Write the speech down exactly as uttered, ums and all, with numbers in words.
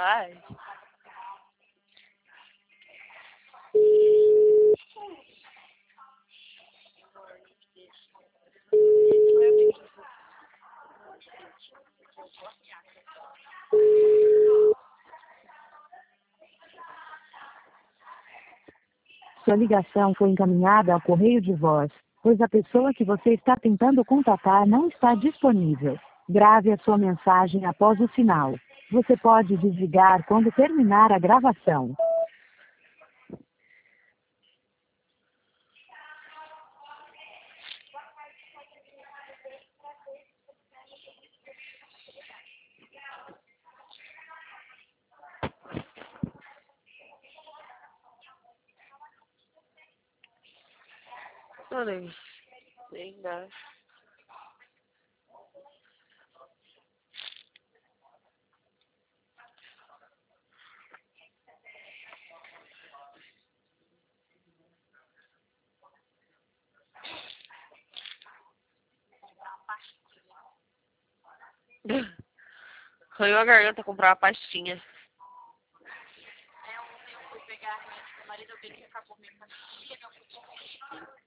Ai. Sua ligação foi encaminhada ao correio de voz, pois a pessoa que você está tentando contatar não está disponível. Grave a sua mensagem após o sinal. Você pode desligar quando terminar a gravação. Olha aí. Nem dá. Arranhou a garganta comprar uma pastinha. É, ontem eu fui pegar a minha marido, eu vi que acabou minha pastilha, meu